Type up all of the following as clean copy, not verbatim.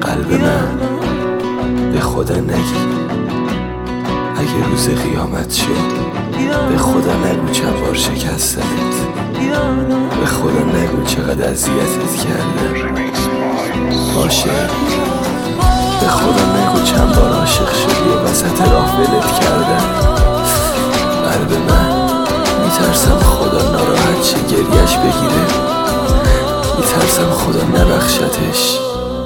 قلب من به خدا نگی اگه روز قیامت شد به خدا نگو چند بار شکستنت، به خدا نگو چقدر اذیتت کردم. باشه به خدا نگو چند بار عاشق شدی و وسط راه ولت کردم. قلب من میترسم خدا ناراحت شه گریش بگیره، میترسم خدا nabakşateş.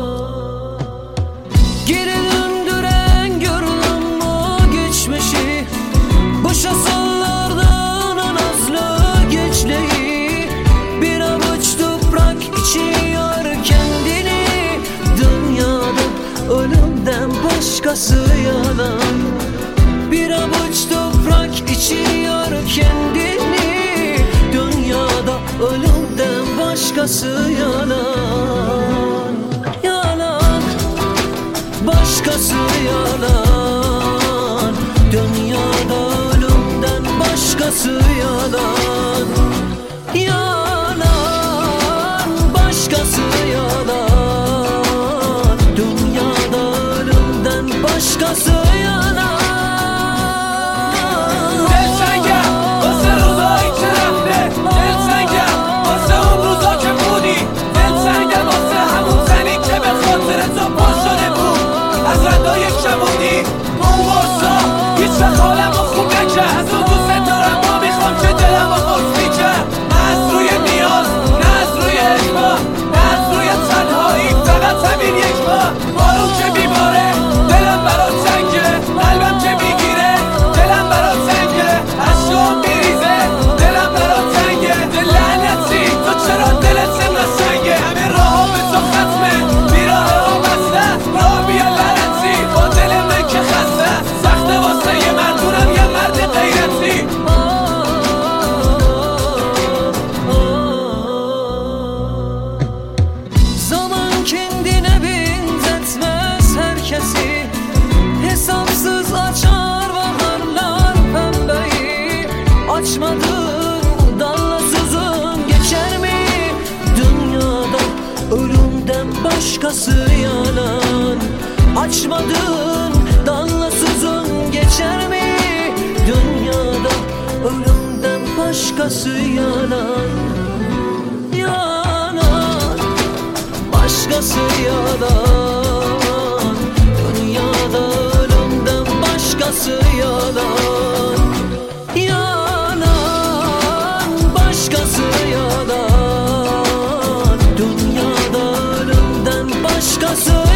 Geri döndüren görünüm o geçmişi, boşa sallardan nazlı geçleyi. Bir avuç toprak içiyor kendini, dünyada ölümden başkası yalan. Bir avuç toprak içiyor kendini, dünyada ölümden başkası yalan. Yalan, başkası yalan. Dünyada ölümden başkası yalan. Yalan, başkası yalan. Dünyada ölümden başkası yalan. Hesapsız açar baharlar pembeyi, açmadığın dallasızın geçer mi? Dünyada ölümden başkası yalan. Açmadığın dallasızın geçer mi? Dünyada ölümden başkası yalan. Yalan, başkası yalan. Dünyada ölümden başkası yalan. Yalan, başkası yalan. Dünyada ölümden başkası yalan.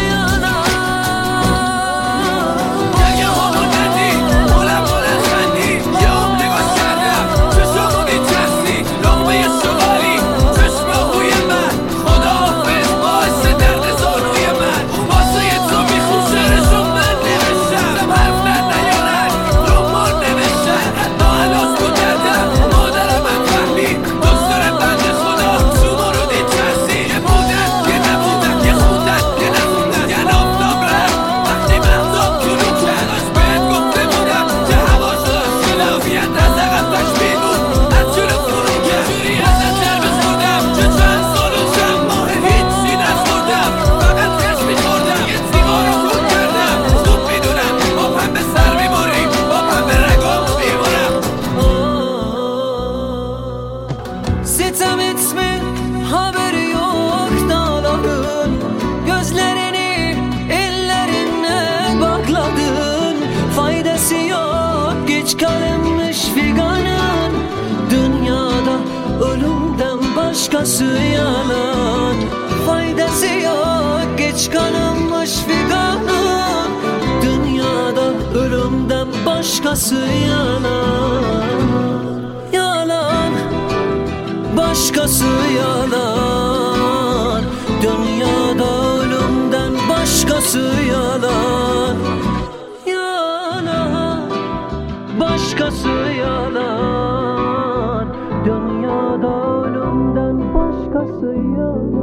Sitem etme, haberi yok dağların. Gözlerini ellerine bakladın. Faydası yok, geç kalınmış figanın. Dünyada ölümden başkası yalan. Faydası yok, geç kalınmış figanın. Dünyada ölümden başkası yalan. Yalan, başkası yalan. Dünyada ölümden başkası yalan. Yalan, başkası yalan. Dünyada ölümden başkası yalan.